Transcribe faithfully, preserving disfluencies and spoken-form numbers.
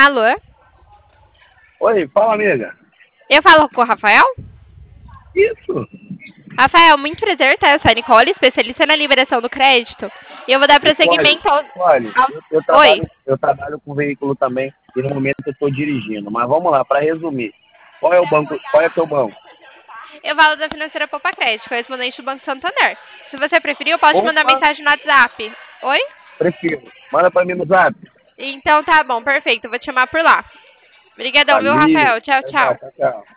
Alô? Oi, fala, amiga. Eu falo com o Rafael? Isso. Rafael, muito prazer, tá? Eu sou a Nicole, especialista na liberação do crédito. E eu vou dar prosseguimento ao... Olha, ao... eu, eu, Oi? trabalho, eu trabalho com veículo também e no momento eu estou dirigindo. Mas vamos lá, para resumir. Qual é o banco? Qual é o teu banco? Eu falo da financeira Poupa Crédito, correspondente do Banco Santander. Se você preferir, eu posso te mandar Opa, mensagem no WhatsApp. Oi? prefiro. Manda para mim no zap. Então tá bom, perfeito. Eu vou te chamar por lá. Obrigadão, viu, Valeu. Rafael? Tchau, Tchau, tchau. tchau, tchau.